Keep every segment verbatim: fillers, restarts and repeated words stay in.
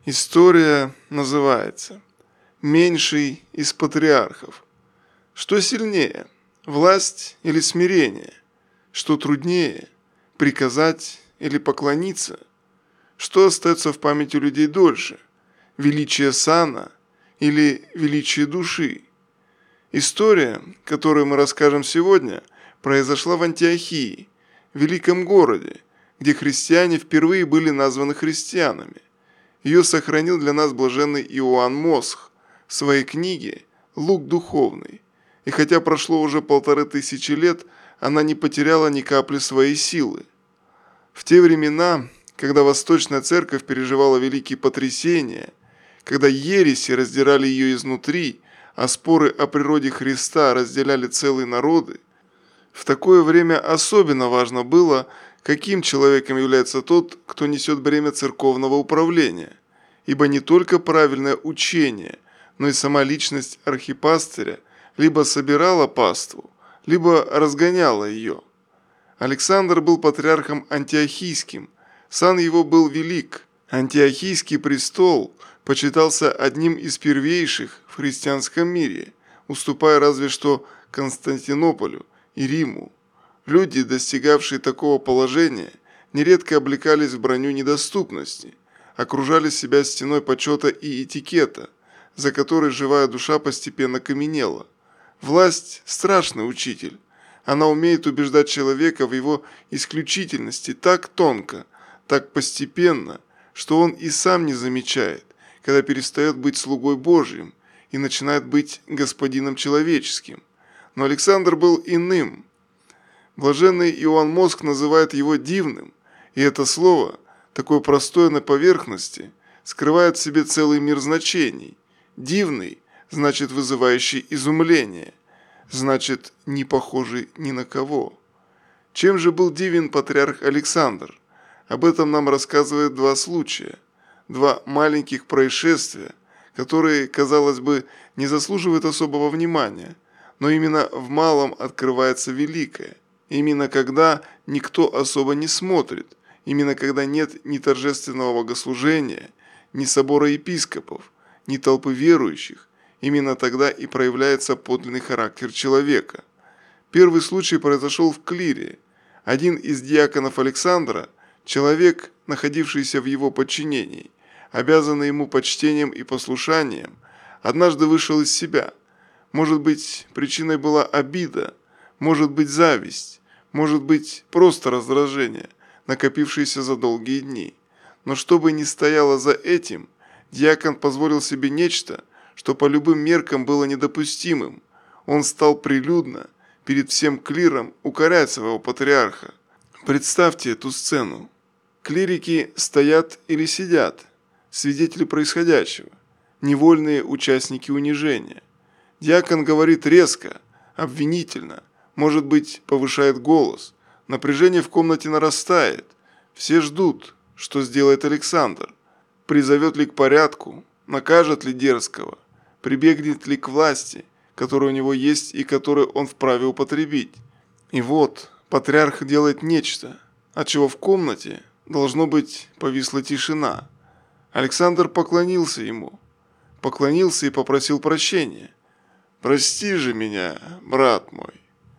История называется «Меньший из патриархов». Что сильнее, власть или смирение? Что труднее, приказать или поклониться? Что остается в памяти людей дольше, величие сана или величие души? История, которую мы расскажем сегодня, произошла в Антиохии, великом городе, где христиане впервые были названы христианами. Ее сохранил для нас блаженный Иоанн Мосх в своей книге «Лук духовный». И хотя прошло уже полторы тысячи лет, она не потеряла ни капли своей силы. В те времена, когда Восточная Церковь переживала великие потрясения, когда ереси раздирали ее изнутри, а споры о природе Христа разделяли целые народы, в такое время особенно важно было, каким человеком является тот, кто несет бремя церковного управления, ибо не только правильное учение, но и сама личность архипастыря либо собирала паству, либо разгоняла ее. Александр был патриархом антиохийским, сан его был велик. Антиохийский престол почитался одним из первейших в христианском мире, уступая разве что Константинополю и Риму. Люди, достигавшие такого положения, нередко облекались в броню недоступности, окружали себя стеной почета и этикета, за которой живая душа постепенно каменела. Власть – страшный учитель. Она умеет убеждать человека в его исключительности так тонко, так постепенно, что он и сам не замечает, когда перестает быть слугой Божьим и начинает быть господином человеческим. Но Александр был иным. Блаженный Иоанн Мосх называет его дивным, и это слово, такое простое на поверхности, скрывает в себе целый мир значений. Дивный значит вызывающий изумление, значит не похожий ни на кого. Чем же был дивен патриарх Александр? Об этом нам рассказывают два случая, два маленьких происшествия, которые, казалось бы, не заслуживают особого внимания, но именно в малом открывается великое. Именно когда никто особо не смотрит, именно когда нет ни торжественного богослужения, ни собора епископов, ни толпы верующих, именно тогда и проявляется подлинный характер человека. Первый случай произошел в Клире. Один из диаконов Александра, человек, находившийся в его подчинении, обязанный ему почтением и послушанием, однажды вышел из себя. Может быть, причиной была обида, может быть, зависть, может быть, просто раздражение, накопившееся за долгие дни. Но что бы ни стояло за этим, диакон позволил себе нечто, что по любым меркам было недопустимым. Он стал прилюдно, перед всем клиром, укорять своего патриарха. Представьте эту сцену. Клирики стоят или сидят, свидетели происходящего, невольные участники унижения. Диакон говорит резко, обвинительно, может быть, повышает голос. Напряжение в комнате нарастает. Все ждут, что сделает Александр. Призовет ли к порядку, накажет ли дерзкого, прибегнет ли к власти, которая у него есть и которую он вправе употребить. И вот патриарх делает нечто, от чего в комнате, должно быть, повисла тишина. Александр поклонился ему, поклонился и попросил прощения. «Прости же меня, брат мой».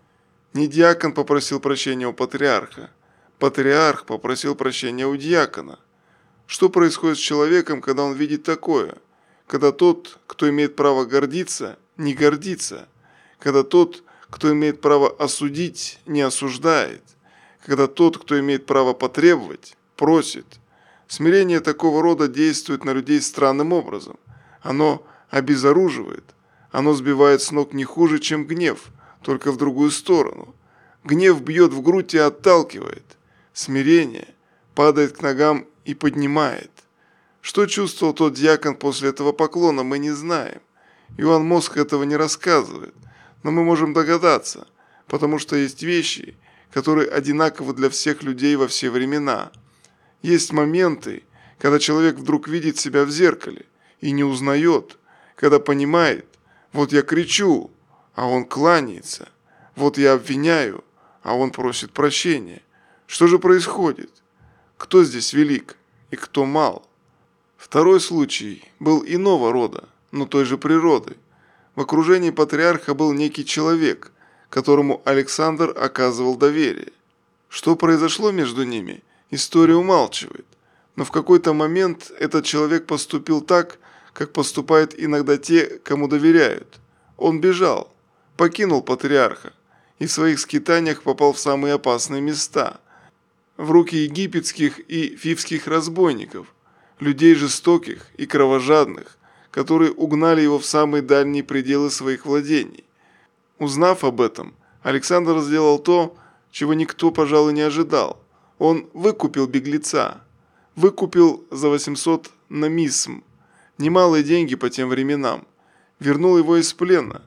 Не диакон попросил прощения у патриарха, патриарх попросил прощения у диакона. Что происходит с человеком, когда он видит такое? Когда тот, кто имеет право гордиться, не гордится. Когда тот, кто имеет право осудить, не осуждает. Когда тот, кто имеет право потребовать, просит. Смирение такого рода действует на людей странным образом. Оно обезоруживает. Оно сбивает с ног не хуже, чем гнев, только в другую сторону. Гнев бьет в грудь и отталкивает. Смирение падает к ногам и поднимает. Что чувствовал тот диакон после этого поклона, мы не знаем. Иоанн Мосх этого не рассказывает, но мы можем догадаться, потому что есть вещи, которые одинаковы для всех людей во все времена. Есть моменты, когда человек вдруг видит себя в зеркале и не узнает, когда понимает, вот я кричу, а он кланяется, вот я обвиняю, а он просит прощения. Что же происходит? Кто здесь велик и кто мал? Второй случай был иного рода, но той же природы. В окружении патриарха был некий человек, которому Александр оказывал доверие. Что произошло между ними, история умалчивает, но в какой-то момент этот человек поступил так, как поступают иногда те, кому доверяют. Он бежал, покинул патриарха и в своих скитаниях попал в самые опасные места, в руки египетских и фивских разбойников, людей жестоких и кровожадных, которые угнали его в самые дальние пределы своих владений. Узнав об этом, Александр сделал то, чего никто, пожалуй, не ожидал. Он выкупил беглеца, выкупил за восемьсот намисм, немалые деньги по тем временам, вернул его из плена.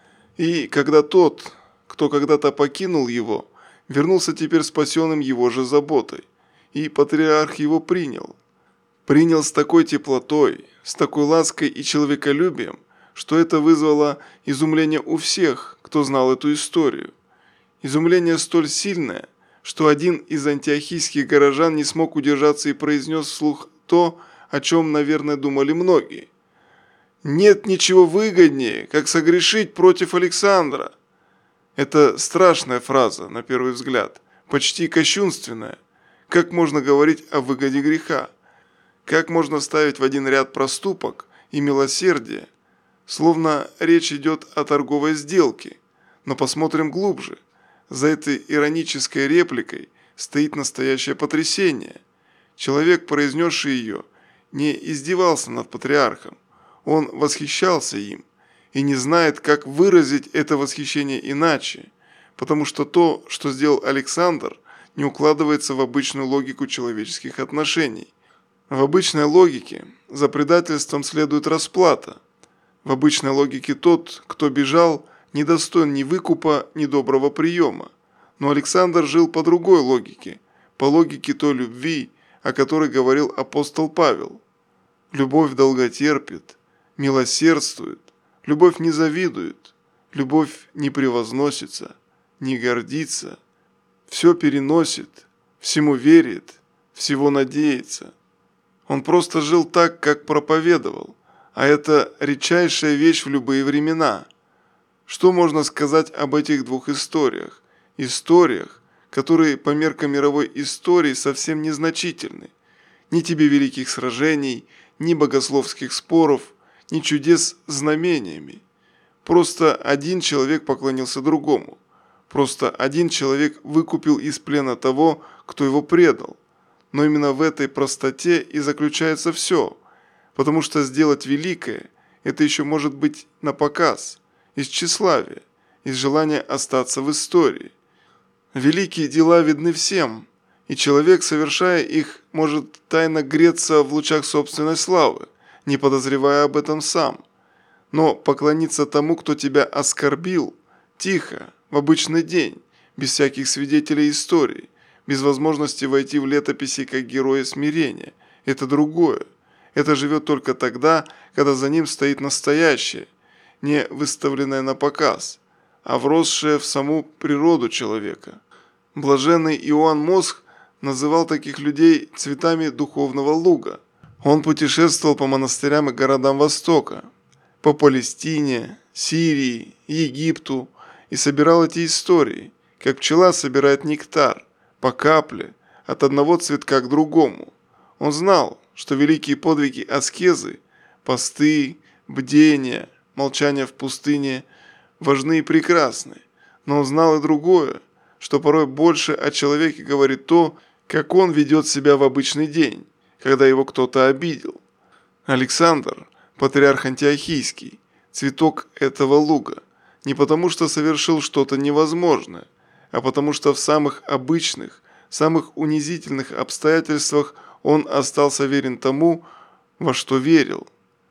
И когда тот, кто когда-то покинул его, вернулся теперь спасенным его же заботой, и патриарх его принял. Принял с такой теплотой, с такой лаской и человеколюбием, что это вызвало изумление у всех, кто знал эту историю. Изумление столь сильное, что один из антиохийских горожан не смог удержаться и произнес вслух то, о чем, наверное, думали многие. «Нет ничего выгоднее, как согрешить против Александра». Это страшная фраза, на первый взгляд, почти кощунственная. Как можно говорить о выгоде греха? Как можно ставить в один ряд проступок и милосердие? Словно речь идет о торговой сделке. Но посмотрим глубже. За этой иронической репликой стоит настоящее потрясение. Человек, произнесший ее, не издевался над патриархом. Он восхищался им и не знает, как выразить это восхищение иначе, потому что то, что сделал Александр, не укладывается в обычную логику человеческих отношений. В обычной логике за предательством следует расплата. В обычной логике тот, кто бежал, не достоин ни выкупа, ни доброго приема. Но Александр жил по другой логике, по логике той любви, о которой говорил апостол Павел. Любовь долготерпит, милосердствует, любовь не завидует, любовь не превозносится, не гордится, все переносит, всему верит, всего надеется. Он просто жил так, как проповедовал, а это редчайшая вещь в любые времена. Что можно сказать об этих двух историях? Историях, которые по меркам мировой истории совсем незначительны. Ни тебе великих сражений, ни богословских споров, ни чудес с знамениями. Просто один человек поклонился другому. Просто один человек выкупил из плена того, кто его предал. Но именно в этой простоте и заключается все, потому что сделать великое – это еще может быть на показ, из тщеславия, из желания остаться в истории. Великие дела видны всем, и человек, совершая их, может тайно греться в лучах собственной славы, не подозревая об этом сам. Но поклониться тому, кто тебя оскорбил, тихо, в обычный день, без всяких свидетелей истории, без возможности войти в летописи как героя смирения, это другое. Это живет только тогда, когда за ним стоит настоящее, не выставленное на показ, а вросшее в саму природу человека. Блаженный Иоанн Мосх называл таких людей цветами духовного луга. Он путешествовал по монастырям и городам Востока, по Палестине, Сирии, Египту и собирал эти истории, как пчела собирает нектар, по капле, от одного цветка к другому. Он знал, что великие подвиги аскезы, посты, бдения, молчание в пустыне важны и прекрасны, но он знал и другое, что порой больше о человеке говорит то, как он ведет себя в обычный день, когда его кто-то обидел. Александр, патриарх антиохийский, цветок этого луга, не потому что совершил что-то невозможное, а потому что в самых обычных, самых унизительных обстоятельствах он остался верен тому, во что верил.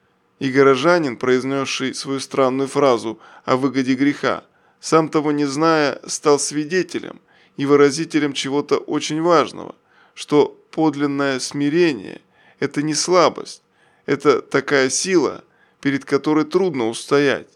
И горожанин, произнесший свою странную фразу о выгоде греха, сам того не зная, стал свидетелем и выразителем чего-то очень важного, что подлинное смирение – это не слабость, это такая сила, перед которой трудно устоять.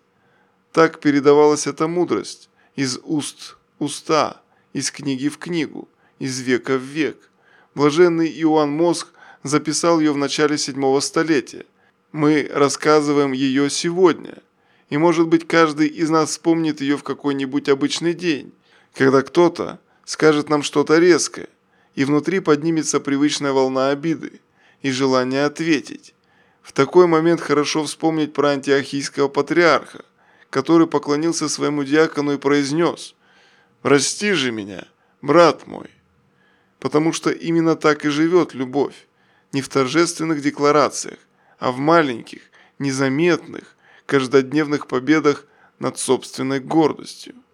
Так передавалась эта мудрость из уст в уста, из книги в книгу, из века в век. Блаженный Иоанн Мосх записал ее в начале седьмого столетия. Мы рассказываем ее сегодня. И может быть каждый из нас вспомнит ее в какой-нибудь обычный день, когда кто-то скажет нам что-то резкое, и внутри поднимется привычная волна обиды и желание ответить. В такой момент хорошо вспомнить про антиохийского патриарха, который поклонился своему диакону и произнес: «Прости же меня, брат мой». Потому что именно так и живет любовь, не в торжественных декларациях, а в маленьких, незаметных, каждодневных победах над собственной гордостью.